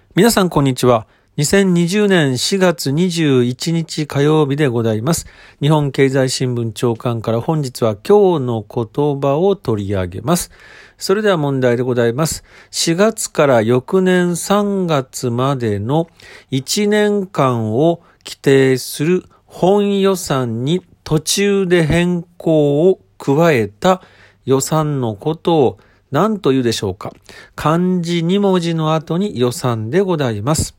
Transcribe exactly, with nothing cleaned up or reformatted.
皆さんこんにちは。にせんにじゅうねんしがつにじゅういちにち火曜日でございます。日本経済新聞長官から本日は今日の言葉を取り上げます。それでは問題でございます。しがつから翌年さんがつまでのいちねんかんを規定する本予算に途中で変更を加えた予算のことを何というでしょうか。漢字にもじの後に予算でございます。